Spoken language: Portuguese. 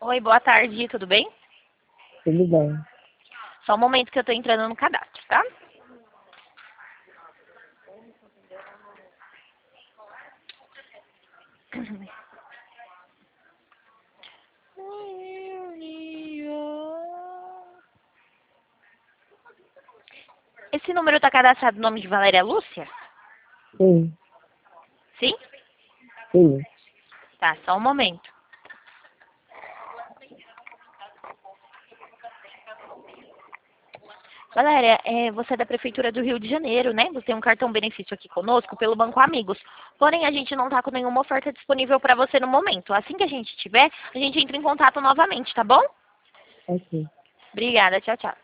Oi, boa tarde, tudo bem? Tudo bem. Só um momento que eu tô entrando no cadastro, tá? Esse número tá cadastrado no nome de Valéria Lúcia? Sim, Sim? sim. Tá, só um momento. Valéria, você é da Prefeitura do Rio de Janeiro, né? Você tem um cartão benefício aqui conosco pelo Banco Amigos. Porém, a gente não tá com nenhuma oferta disponível para você no momento. Assim que a gente tiver, a gente entra em contato novamente, tá bom? Ok. Obrigada, tchau, tchau.